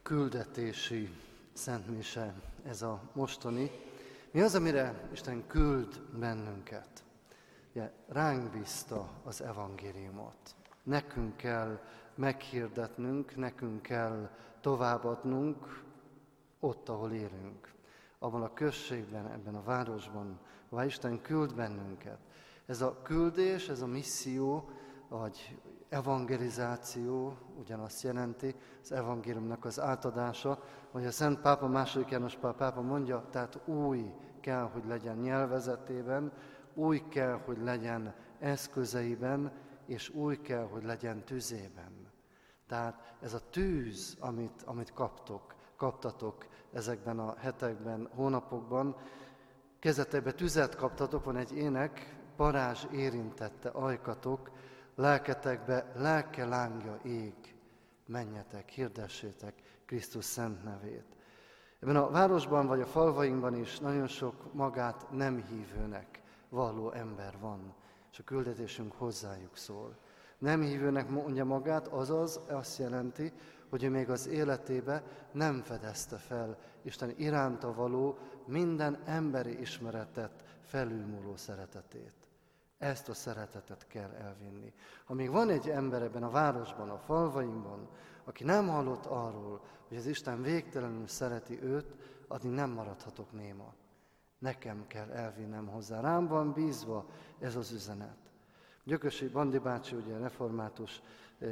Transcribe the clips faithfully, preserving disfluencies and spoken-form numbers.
Küldetési szentmise ez a mostani. Mi az, amire Isten küld bennünket? Ugye, ránk bízta az evangéliumot. Nekünk kell meghirdetnünk, nekünk kell továbbadnunk ott, ahol élünk. Abban a községben, ebben a városban, ahol Isten küld bennünket. Ez a küldés, ez a misszió, vagy evangelizáció ugyanazt jelenti, az evangéliumnak az átadása, hogy a Szent Pápa, második János Pál pápa mondja, tehát új kell, hogy legyen nyelvezetében, új kell, hogy legyen eszközeiben, és új kell, hogy legyen tüzében. Tehát ez a tűz, amit, amit kaptok, kaptatok ezekben a hetekben, hónapokban, kezetekbe tüzet kaptatok, van egy ének, parázs érintette ajkatok, lelketekbe lelke lángja ég, menjetek, hirdessétek Krisztus szent nevét. Ebben a városban vagy a falvainkban is nagyon sok magát nem hívőnek valló ember van, és a küldetésünk hozzájuk szól. Nem hívőnek mondja magát, azaz azt jelenti, hogy ő még az életébe nem fedezte fel Isten iránta való minden emberi ismeretet felülmúló szeretetét. Ezt a szeretetet kell elvinni. Ha még van egy ember ebben a városban, a falvainkban, aki nem hallott arról, hogy az Isten végtelenül szereti őt, addig nem maradhatok néma. Nekem kell elvinnem hozzá. Rám van bízva ez az üzenet. Gyökösi Bandi bácsi, ugye református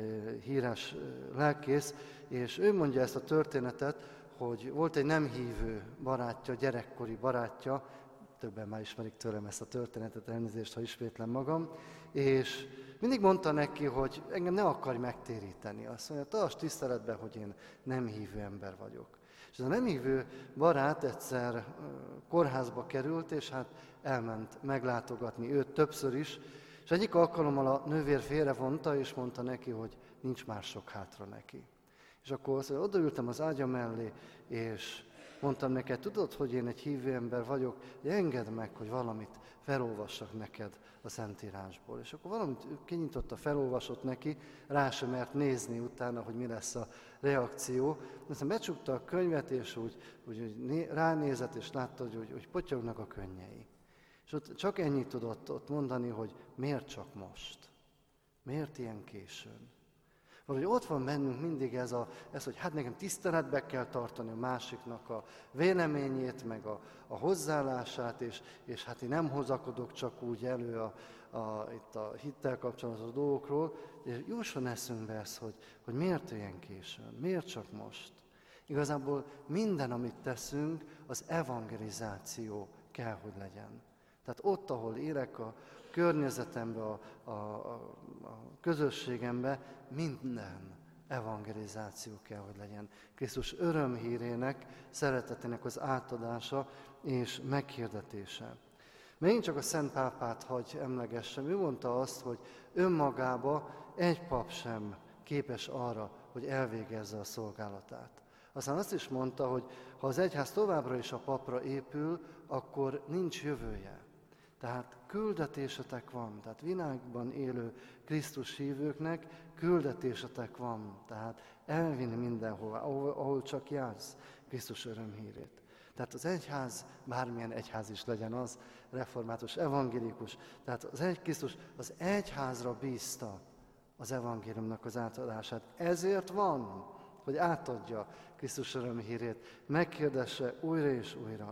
híres lelkész, és ő mondja ezt a történetet, hogy volt egy nem hívő barátja, gyerekkori barátja, többen már ismerik tőlem ezt a történetet, elnézést, ha ismétlem magam, és mindig mondta neki, hogy engem ne akarj megtéríteni. Azt mondja, tarts tiszteletben, hogy én nem hívő ember vagyok. És ez a nem hívő barát egyszer kórházba került, és hát elment meglátogatni őt többször is, és egyik alkalommal a nővér félrevonta, és mondta neki, hogy nincs már sok hátra neki. És akkor azt mondja, odaültem az ágya mellé, és mondtam neked, tudod, hogy én egy hívő ember vagyok, hogy engedd meg, hogy valamit felolvassak neked a Szentírásból. És akkor valamit kinyitotta, felolvasott neki, rá sem mert nézni utána, hogy mi lesz a reakció. Aztán becsukta a könyvet, és úgy, úgy, úgy ránézett, és látta, hogy, hogy, hogy potyognak a könnyei. És ott csak ennyit tudott ott mondani, hogy miért csak most? Miért ilyen későn? Valahogy ott van bennünk mindig ez, a, ez, hogy hát nekem tiszteletbe kell tartani a másiknak a véleményét, meg a, a hozzáállását, és, és hát én nem hozakodok csak úgy elő a, a, itt a hittel kapcsolatos dolgokról, és jusson eszünkbe ez, hogy, hogy miért ilyen későn, miért csak most. Igazából minden, amit teszünk, az evangelizáció kell, hogy legyen. Tehát ott, ahol élek, a környezetemben, a, a, a, a közösségemben, minden evangelizáció kell, hogy legyen. Krisztus örömhírének, szeretetének az átadása és meghirdetése. Megint csak a Szent Pápát hagy emlegessem. Ő mondta azt, hogy önmagába egy pap sem képes arra, hogy elvégezze a szolgálatát. Aztán azt is mondta, hogy ha az egyház továbbra is a papra épül, akkor nincs jövője. Tehát küldetésetek van, tehát világban élő Krisztus hívőknek küldetésetek van, tehát elvinni mindenhova, ahol, ahol csak jársz Krisztus örömhírét. Tehát az egyház, bármilyen egyház is legyen az, református, evangélikus, tehát az egy Krisztus az egyházra bízta az evangéliumnak az átadását. Ezért van, hogy átadja Krisztus örömhírét, meghirdesse újra és újra.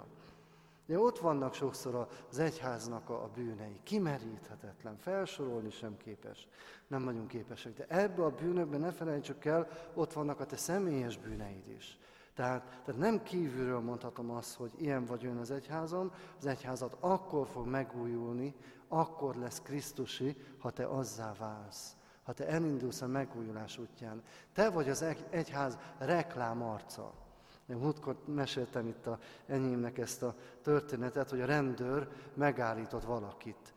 De ott vannak sokszor az egyháznak a bűnei, kimeríthetetlen, felsorolni sem képes, nem vagyunk képesek. De ebbe a bűnökben ne felejtsük el, ott vannak a te személyes bűneid is. Tehát, tehát nem kívülről mondhatom azt, hogy ilyen vagy ön az egyházam, az egyházat akkor fog megújulni, akkor lesz Krisztusi, ha te azzá válsz, ha te elindulsz a megújulás útján. Te vagy az egyház reklám arca. Én múltkor meséltem itt a enyémnek ezt a történetet, hogy a rendőr megállított valakit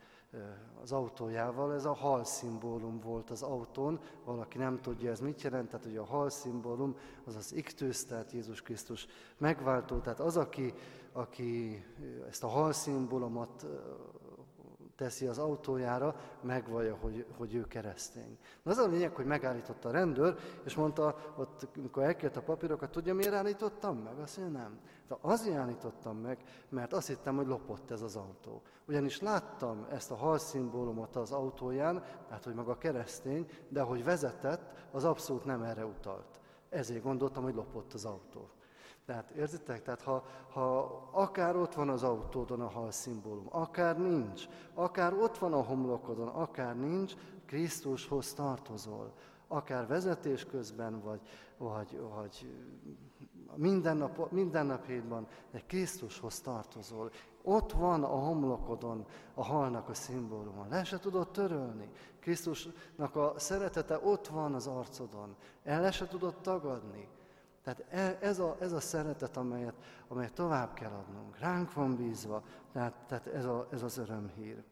az autójával. Ez a halszimbólum volt az autón. Valaki nem tudja, ez mit jelent, tehát hogy a halszimbólum az az iktusz, tehát Jézus Krisztus megváltó. Tehát az, aki, aki ezt a halszimbólumot teszi az autójára, megvallja, hogy, hogy ő keresztény. Na az a lényeg, hogy megállította a rendőr, és mondta, ott, amikor elkért a papírokat, tudja, miért állítottam meg? Azt mondja, nem. De azért állítottam meg, mert azt hittem, hogy lopott ez az autó. Ugyanis láttam ezt a halszimbólumot az autóján, hát, hogy maga keresztény, de ahogy vezetett, az abszolút nem erre utalt. Ezért gondoltam, hogy lopott az autó. Tehát érzitek? Tehát ha, ha akár ott van az autódon a halszimbólum, akár nincs, akár ott van a homlokodon, akár nincs, Krisztushoz tartozol. Akár vezetés közben, vagy, vagy, vagy minden, nap, minden nap hétban, de Krisztushoz tartozol. Ott van a homlokodon a halnak a szimbóluma. Le se tudod törölni. Krisztusnak a szeretete ott van az arcodon. El le se tudod tagadni. Tehát ez a, ez a szeretet, amelyet, amelyet tovább kell adnunk. Ránk van bízva, tehát, tehát ez, a, ez az örömhír.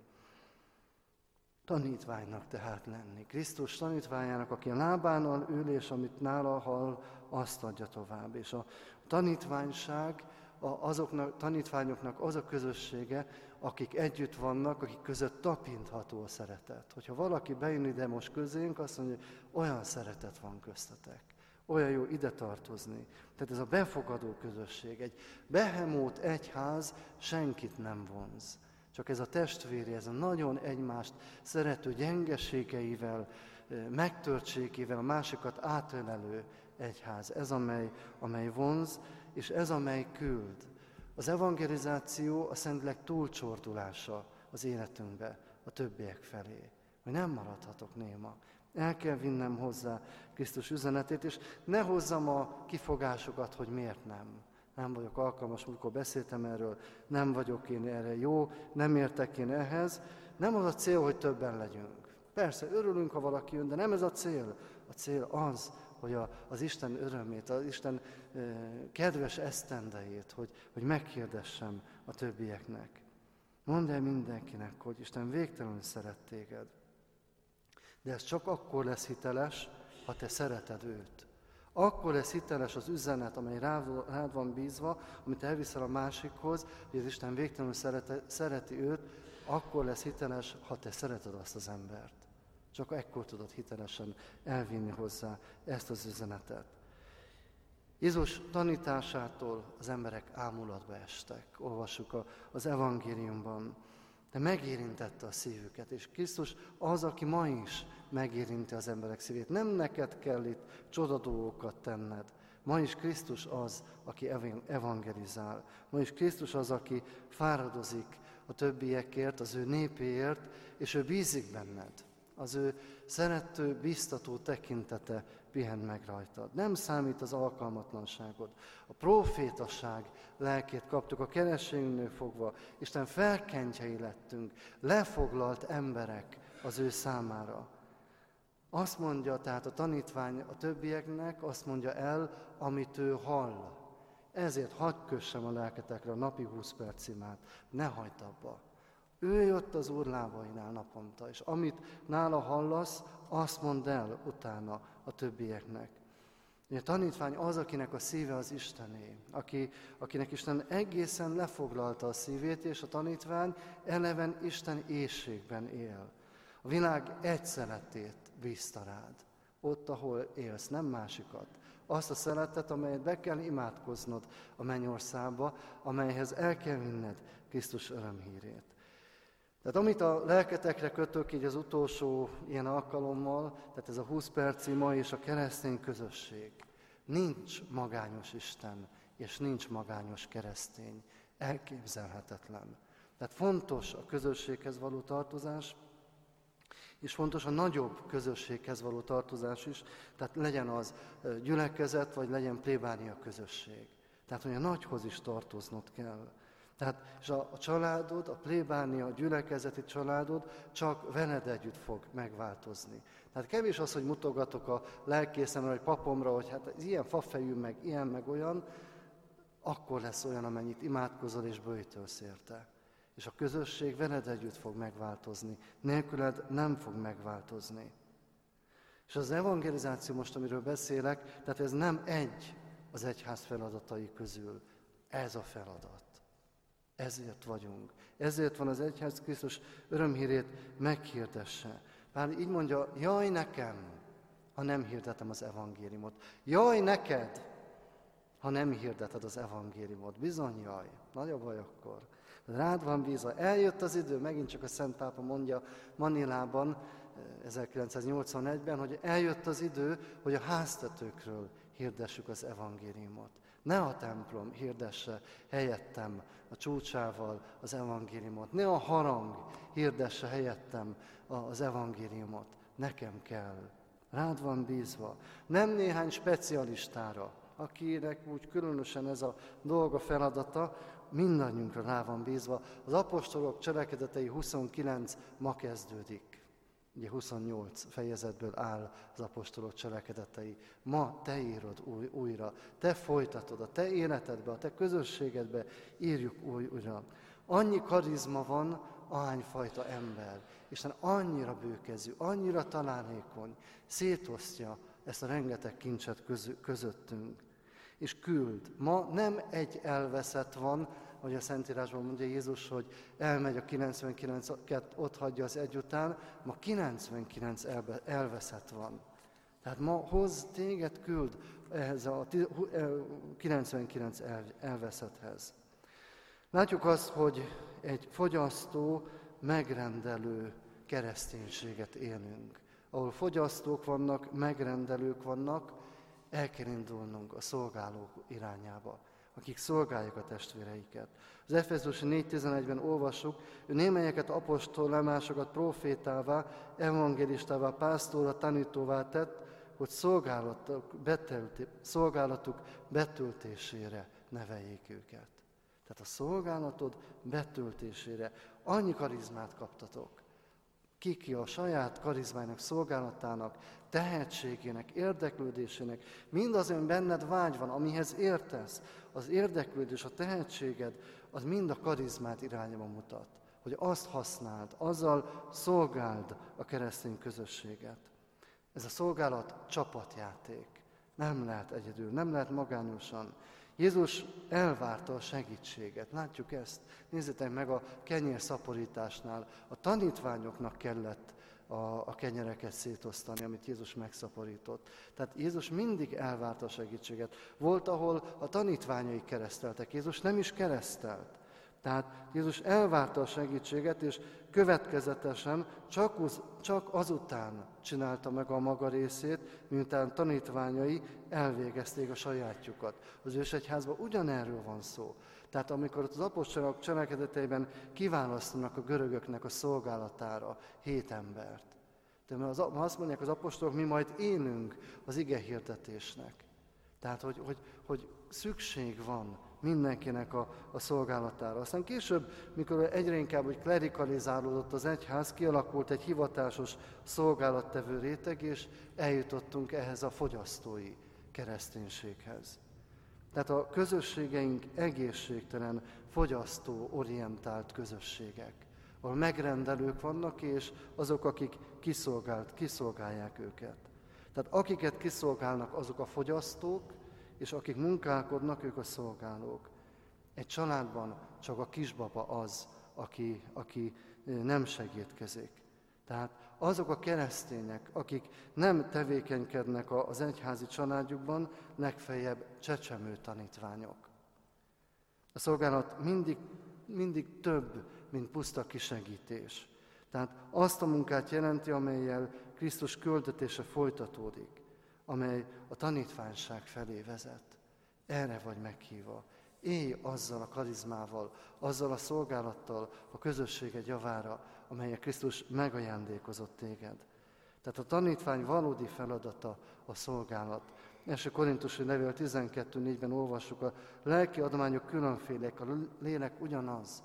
Tanítványnak tehát lenni. Krisztus tanítványának, aki a lábánál ül, és amit nála hall, azt adja tovább. És a tanítványság azoknak, tanítványoknak az a közössége, akik együtt vannak, akik között tapintható a szeretet. Hogyha valaki bejön ide most közénk, azt mondja, hogy olyan szeretet van köztetek. Olyan jó ide tartozni. Tehát ez a befogadó közösség. Egy behemót egyház senkit nem vonz. Csak ez a testvéri, ez a nagyon egymást szerető gyengeségeivel, megtörtségével a másikat átölelő egyház. Ez amely, amely vonz, és ez amely küld. Az evangelizáció a Szentlélek túlcsordulása az életünkbe, a többiek felé. Hogy nem maradhatok néma. El kell vinnem hozzá Krisztus üzenetét, és ne hozzam a kifogásokat, hogy miért nem. Nem vagyok alkalmas, amikor beszéltem erről, nem vagyok én erre jó, nem értek én ehhez. Nem az a cél, hogy többen legyünk. Persze, örülünk, ha valaki jön, de nem ez a cél. A cél az, hogy a, az Isten örömét, az Isten e, kedves esztendejét, hogy, hogy meghirdessem a többieknek. Mondd el mindenkinek, hogy Isten végtelenül szeret téged. De ez csak akkor lesz hiteles, ha te szereted őt. Akkor lesz hiteles az üzenet, amely rád, rád van bízva, amit elviszel a másikhoz, hogy az Isten végtelenül szerete, szereti őt, akkor lesz hiteles, ha te szereted azt az embert. Csak ekkor tudod hitelesen elvinni hozzá ezt az üzenetet. Jézus tanításától az emberek ámulatba estek, olvassuk a, az evangéliumban. De megérintette a szívüket, és Krisztus az, aki ma is megérinti az emberek szívét. Nem neked kell itt csodadolgokat tenned. Ma is Krisztus az, aki evangelizál. Ma is Krisztus az, aki fáradozik a többiekért, az ő népéért, és ő bízik benned. Az ő szerető, biztató tekintete pihen meg rajtad. Nem számít az alkalmatlanságod. A profétasság lelkét kaptuk a kerességünknél fogva. Isten felkentjei lettünk, lefoglalt emberek az ő számára. Azt mondja tehát a tanítvány a többieknek, azt mondja el, amit ő hall. Ezért hadd kössem a lelketekre a napi húsz perc imát, ne hagyd abba. Ő jött az Úr lábainál naponta, és amit nála hallasz, azt mondd el utána a többieknek. A tanítvány az, akinek a szíve az Istené, aki, akinek Isten egészen lefoglalta a szívét, és a tanítvány eleven Isten éhségben él. A világ egy szeretét bízta rád, ott, ahol élsz, nem másikat. Azt a szeretet, amelyet be kell imádkoznod a mennyországba, amelyhez el kell vinned Krisztus örömhírét. Tehát amit a lelketekre kötök így az utolsó ilyen alkalommal, tehát ez a húsz perci ma és a keresztény közösség. Nincs magányos Isten, és nincs magányos keresztény. Elképzelhetetlen. Tehát fontos a közösséghez való tartozás, és fontos a nagyobb közösséghez való tartozás is, tehát legyen az gyülekezet, vagy legyen plébánia közösség. Tehát, hogy a nagyhoz is tartoznod kell. Tehát, és a, a családod, a plébánia, a gyülekezeti családod csak veled együtt fog megváltozni. Tehát kevés az, hogy mutogatok a lelkészemre, vagy papomra, hogy hát ez ilyen fafejű, meg ilyen, meg olyan, akkor lesz olyan, amennyit imádkozol és böjtölsz érte. És a közösség veled együtt fog megváltozni, nélküled nem fog megváltozni. És az evangelizáció most, amiről beszélek, tehát ez nem egy az egyház feladatai közül, ez a feladat. Ezért vagyunk. Ezért van az egyház, Krisztus örömhírét meghirdesse. Pál így mondja, jaj nekem, ha nem hirdetem az evangéliumot. Jaj neked, ha nem hirdeted az evangéliumot. Bizony jaj, nagy a baj akkor. Rád van bízva. Eljött az idő, megint csak a Szent Pápa mondja Manilában, ezerkilencszáznyolcvanegyben, hogy eljött az idő, hogy a háztetőkről hirdessük az evangéliumot. Ne a templom hirdesse helyettem a csúcsával az evangéliumot. Ne a harang hirdesse helyettem az evangéliumot. Nekem kell. Rád van bízva. Nem néhány specialistára, akinek úgy különösen ez a dolga, feladata, mindannyiunkra rá van bízva. Az apostolok cselekedetei huszonkilenc ma kezdődik. Ugye huszonnyolc fejezetből áll az apostolok cselekedetei. Ma te írod új, újra, te folytatod, a te életedbe, a te közösségedbe írjuk új, újra. Annyi karizma van, ahányfajta ember. Isten annyira bőkezű, annyira találékony, szétosztja ezt a rengeteg kincset közöttünk. És küld. Ma nem egy elveszett van, ahogy a Szentírásban mondja Jézus, hogy elmegy a kilencvenkilencet, ott hagyja az egy után, ma kilencvenkilenc elbe, elveszett van. Tehát ma hoz, téged küld ehhez a kilencvenkilenc el, elveszetthez. Látjuk azt, hogy egy fogyasztó, megrendelő kereszténységet élünk. Ahol fogyasztók vannak, megrendelők vannak, el kell indulnunk a szolgálók irányába, akik szolgálják a testvéreiket. Az Efezusi négy tizenegyben olvassuk, ő némelyeket apostolá, másokat profétává, evangélistává, pásztorra, tanítóvá tett, hogy szolgálatuk, betölti, szolgálatuk betöltésére neveljék őket. Tehát a szolgálatod betöltésére. Annyi karizmát kaptatok. Ki-ki a saját karizmájának, szolgálatának, tehetségének, érdeklődésének, mindaz, ami benned vágy van, amihez értesz, az érdeklődés, a tehetséged, az mind a karizmát irányába mutat. Hogy azt használd, azzal szolgáld a keresztény közösséget. Ez a szolgálat csapatjáték. Nem lehet egyedül, nem lehet magányosan. Jézus elvárta a segítséget. Látjuk ezt? Nézzétek meg a kenyérszaporításnál. A tanítványoknak kellett a, a kenyereket szétosztani, amit Jézus megszaporított. Tehát Jézus mindig elvárta a segítséget. Volt, ahol a tanítványai kereszteltek. Jézus nem is keresztelt. Tehát Jézus elvárta a segítséget, és következetesen csak, az, csak azután csinálta meg a maga részét, miután tanítványai elvégezték a sajátjukat. Az ősegyházban ugyanerről van szó. Tehát amikor az apostolok cselekedeteiben kiválasztanak a görögöknek a szolgálatára hét embert. De az, azt mondják az apostolok, mi majd élünk az ige hirdetésnek. Tehát, hogy, hogy, hogy szükség van mindenkinek a, a szolgálatára. Aztán később, mikor egyre inkább úgy klerikalizálódott az egyház, kialakult egy hivatásos szolgálattevő réteg, és eljutottunk ehhez a fogyasztói kereszténységhez. Tehát a közösségeink egészségtelen, fogyasztó-orientált közösségek, ahol megrendelők vannak, és azok, akik kiszolgált, kiszolgálják őket. Tehát akiket kiszolgálnak, azok a fogyasztók, és akik munkálkodnak, ők a szolgálók. Egy családban csak a kisbaba az, aki, aki nem segítkezik. Tehát azok a keresztények, akik nem tevékenykednek az egyházi családjukban, legfeljebb csecsemő tanítványok. A szolgálat mindig, mindig több, mint puszta kisegítés. Tehát azt a munkát jelenti, amellyel Krisztus küldetése folytatódik, amely a tanítványság felé vezet. Erre vagy meghívva. Élj azzal a karizmával, azzal a szolgálattal a közösséged javára, amelyet Krisztus megajándékozott téged. Tehát a tanítvány valódi feladata a szolgálat. Első Korintusi levél tizenkettő négyben olvassuk, a lelki adományok különfélek, a lélek ugyanaz.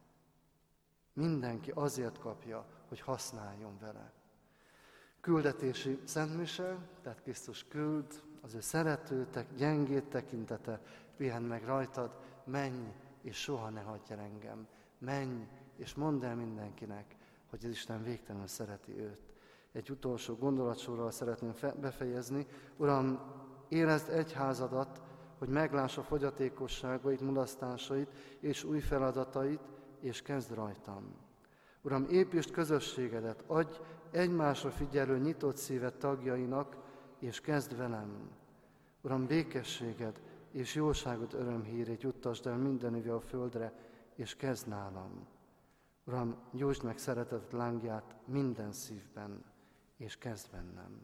Mindenki azért kapja, hogy használjon vele. Küldetési szentmise, tehát Krisztus küld, az ő szerető, gyengét tekintete, pihen meg rajtad, menj, és soha ne hagyj el engem. Menj, és mondd el mindenkinek, hogy az Isten végtelenül szereti őt. Egy utolsó gondolatsorral szeretném befejezni. Uram, érezd egyházadat, hogy meglássa fogyatékosságait, mulasztásait és új feladatait, és kezd rajtam. Uram, építsd közösségedet, adj egymásra figyelő nyitott szívet tagjainak, és kezd velem. Uram, békességed és jóságod örömhírét juttasd el mindenüvé a földre, és kezd nálam. Uram, gyújtsd meg szereteted lángját minden szívben, és kezd bennem.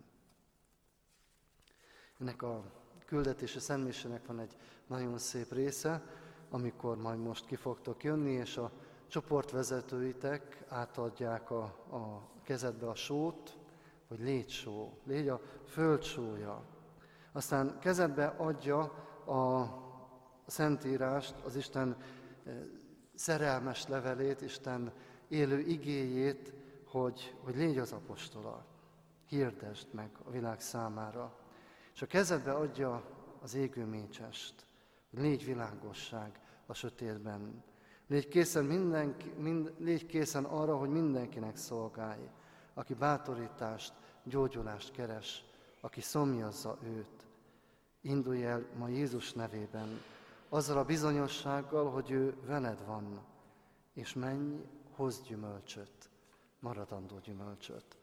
Ennek a küldetési szentmisének van egy nagyon szép része, amikor majd most ki fogtok jönni, és a csoportvezetőitek átadják a, a kezedbe a sót, hogy légy só, légy a föld sója. Aztán kezedbe adja a Szentírást, az Isten szerelmes levelét, Isten élő igéjét, hogy, hogy légy az apostola, hirdesd meg a világ számára. És a kezedbe adja az égő mécsest, hogy légy világosság a sötétben. Légy készen, mindenki, mind, légy készen arra, hogy mindenkinek szolgálj, aki bátorítást, gyógyulást keres, aki szomjazza őt. Indulj el ma Jézus nevében, azzal a bizonyossággal, hogy ő veled van, és menj, hozz gyümölcsöt, maradandó gyümölcsöt.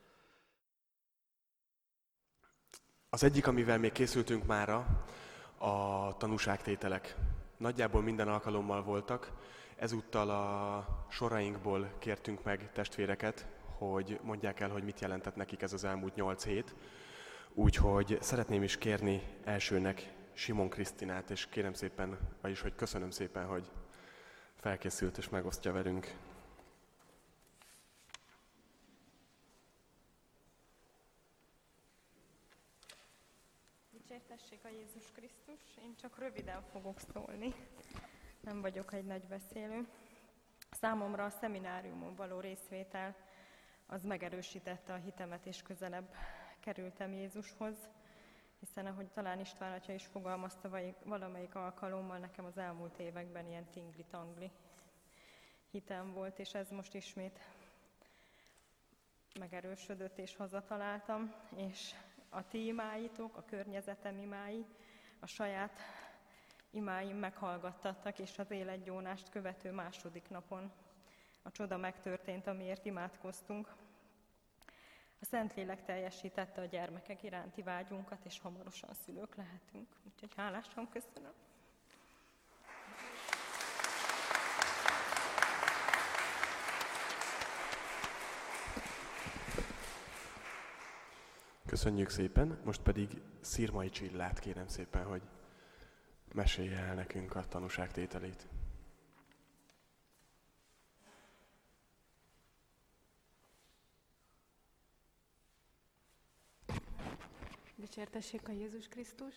Az egyik, amivel még készültünk mára, a tanúságtételek. Nagyjából minden alkalommal voltak, ezúttal a sorainkból kértünk meg testvéreket, hogy mondják el, hogy mit jelentett nekik ez az elmúlt nyolc hét. Úgyhogy szeretném is kérni elsőnek Simon Krisztinát, és kérem szépen, vagyis hogy köszönöm szépen, hogy felkészült és megosztja velünk. Dicsértessék a Jézus Krisztus, én csak röviden fogok szólni, nem vagyok egy nagy beszélő. Számomra a szemináriumon való részvétel az megerősítette a hitemet, és közelebb kerültem Jézushoz, hiszen ahogy talán István atya is fogalmazta valamelyik alkalommal, nekem az elmúlt években ilyen tingli-tangli hitem volt, és ez most ismét megerősödött, és hazataláltam, és a ti imáitok, a környezetem imái, a saját imáim meghallgattattak, és az életgyónást követő második napon a csoda megtörtént, amiért imádkoztunk. A Szentlélek teljesítette a gyermekek iránti vágyunkat, és hamarosan szülők lehetünk. Úgyhogy hálásan köszönöm. Köszönjük szépen, most pedig Szirmai Csillát kérem szépen, hogy mesélje el nekünk a tanúságtételét. Dicsértessék a Jézus Krisztus.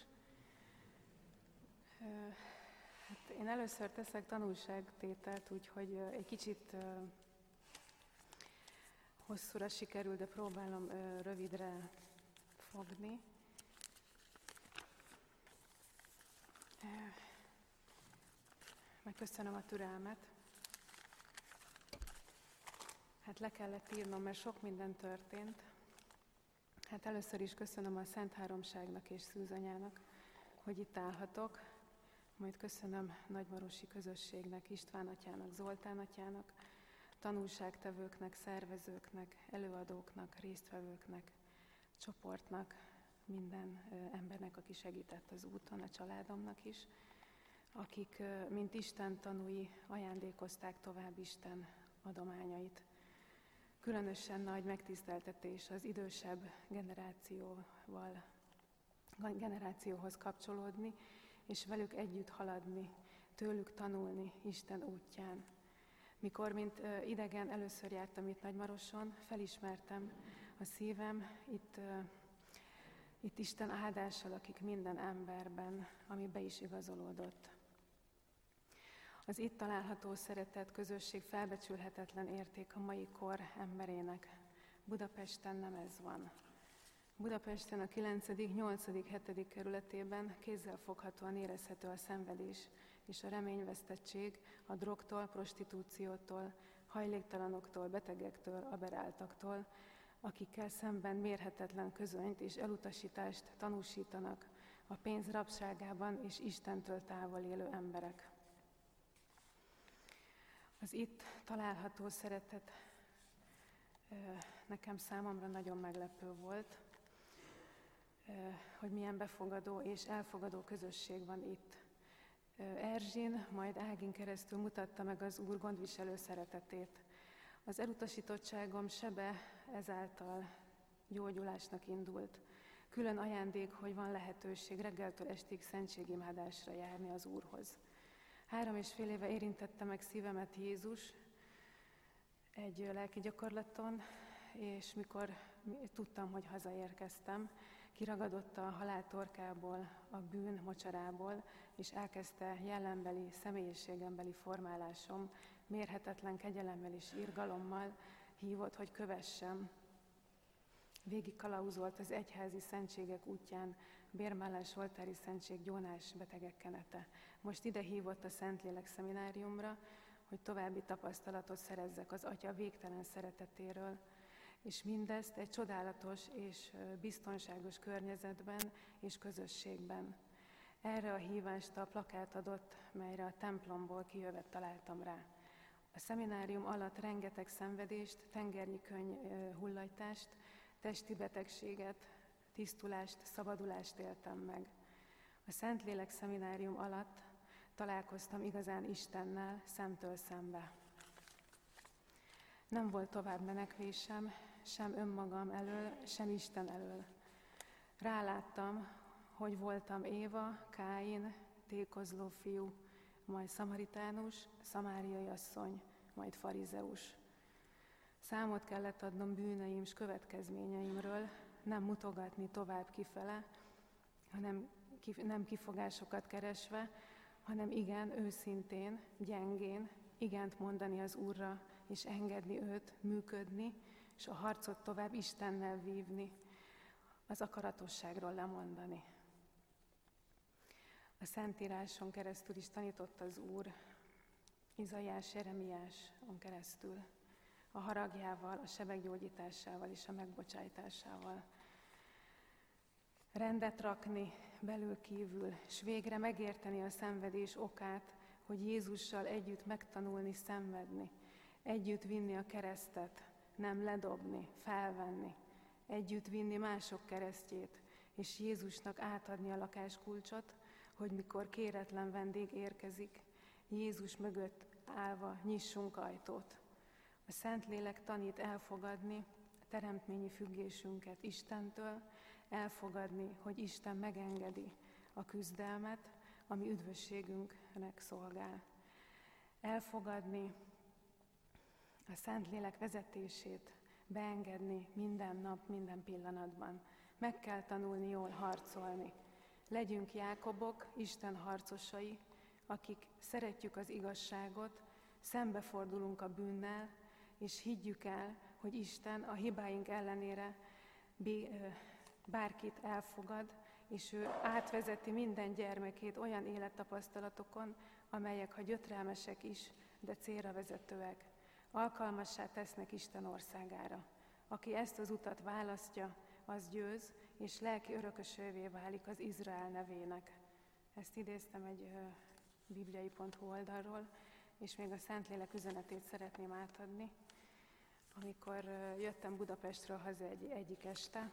Hát én először teszek tanúságtételt, úgyhogy egy kicsit hosszúra sikerül, de próbálom rövidre fogni. Megköszönöm a türelmet. Hát le kellett írnom, mert sok minden történt. Hát először is köszönöm a Szent Háromságnak és Szűzanyának, hogy itt állhatok. Majd köszönöm Nagymarosi közösségnek, István atyának, Zoltán atyának, tanúságtevőknek, szervezőknek, előadóknak, résztvevőknek, csoportnak, minden embernek, aki segített az úton, a családomnak is, akik, mint Isten tanúi, ajándékozták tovább Isten adományait. Különösen nagy megtiszteltetés az idősebb generációval, generációhoz kapcsolódni, és velük együtt haladni, tőlük tanulni Isten útján. Mikor, mint idegen először jártam itt Nagymaroson, felismertem a szívem itt, itt Isten áldással, akik minden emberben, ami be is igazolódott. Az itt található szeretet, közösség felbecsülhetetlen érték a mai kor emberének. Budapesten nem ez van. Budapesten a kilencedik, nyolcadik, hetedik kerületében kézzelfoghatóan érezhető a szenvedés és a reményvesztettség a drogtól, prostitúciótól, hajléktalanoktól, betegektől, aberáltaktól, akikkel szemben mérhetetlen közönyt és elutasítást tanúsítanak a pénz rabságában és Istentől távol élő emberek. Az itt található szeretet nekem számomra nagyon meglepő volt, hogy milyen befogadó és elfogadó közösség van itt. Erzsin, majd Ágin keresztül mutatta meg az Úr gondviselő szeretetét. Az elutasítottságom sebe ezáltal gyógyulásnak indult. Külön ajándék, hogy van lehetőség reggeltől estig szentségimádásra járni az Úrhoz. Három és fél éve érintette meg szívemet Jézus egy lelki gyakorlaton, és mikor tudtam, hogy hazaérkeztem, kiragadott a halál torkából, a bűn mocsarából, és elkezdte jelenbeli, személyiségembeli formálásom, mérhetetlen kegyelemmel és irgalommal hívott, hogy kövessem. Végig kalauzolt az egyházi szentségek útján, bérmálás, oltári szentség, gyónás, betegek kenete. Most ide hívott a Szentlélek szemináriumra, hogy további tapasztalatot szerezzek az Atya végtelen szeretetéről, és mindezt egy csodálatos és biztonságos környezetben és közösségben. Erre a hívást a plakát adott, melyre a templomból kijövet találtam rá. A szeminárium alatt rengeteg szenvedést, tengernyi könny hullajtást, testi betegséget, tisztulást, szabadulást éltem meg. A Szentlélek szeminárium alatt találkoztam igazán Istennel szemtől szembe. Nem volt tovább menekvésem, sem önmagam elől, sem Isten elől. Ráláttam, hogy voltam Éva, Káin, tékozló fiú, majd szamaritánus, szamáriai asszony, majd farizeus. Számot kellett adnom bűneim s következményeimről, nem mutogatni tovább kifele, hanem kif- nem kifogásokat keresve, hanem igen, őszintén, gyengén, igent mondani az Úrra, és engedni őt működni, és a harcot tovább Istennel vívni, az akaratosságról lemondani. A Szentíráson keresztül is tanított az Úr, Izaiás, Jeremiáson keresztül, a haragjával, a sebek gyógyításával és a megbocsájtásával. Rendet rakni belül kívül, s végre megérteni a szenvedés okát, hogy Jézussal együtt megtanulni szenvedni, együtt vinni a keresztet, nem ledobni, felvenni, együtt vinni mások keresztjét, és Jézusnak átadni a lakáskulcsot, hogy mikor kéretlen vendég érkezik, Jézus mögött állva nyissunk ajtót. A Szentlélek tanít elfogadni a teremtményi függésünket Istentől, elfogadni, hogy Isten megengedi a küzdelmet, ami üdvösségünknek szolgál. Elfogadni a Szentlélek vezetését, beengedni minden nap, minden pillanatban. Meg kell tanulni jól harcolni. Legyünk Jákobok, Isten harcosai, akik szeretjük az igazságot, szembefordulunk a bűnnel, és higgyük el, hogy Isten a hibáink ellenére bárkit elfogad, és ő átvezeti minden gyermekét olyan élettapasztalatokon, amelyek, ha gyötrelmesek is, de célra vezetőek, alkalmassá tesznek Isten országára. Aki ezt az utat választja, az győz, és lelki örökösövé válik az Izrael nevének. Ezt idéztem egy uh, bibliai pont hu oldalról, és még a Szentlélek üzenetét szeretném átadni. Amikor uh, jöttem Budapestről haza egy, egyik este,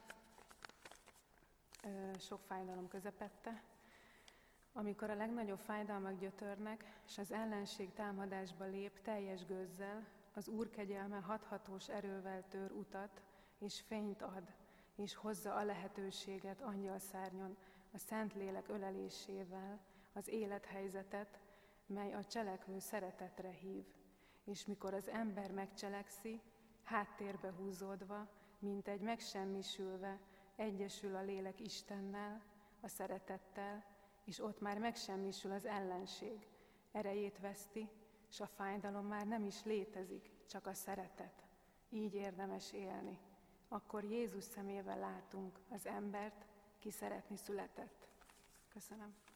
uh, sok fájdalom közepette, amikor a legnagyobb fájdalmak gyötörnek, és az ellenség támadásba lép teljes gőzzel, az Úr kegyelme hathatós erővel tör utat, és fényt ad, és hozza a lehetőséget angyalszárnyon, a Szentlélek ölelésével, az élethelyzetet, mely a cselekvő szeretetre hív. És mikor az ember megcselekszi, háttérbe húzódva, mint egy megsemmisülve, egyesül a lélek Istennel, a szeretettel, és ott már megsemmisül az ellenség, erejét veszti, és a fájdalom már nem is létezik, csak a szeretet. Így érdemes élni. Akkor Jézus szemével látunk az embert, ki szeretni született. Köszönöm.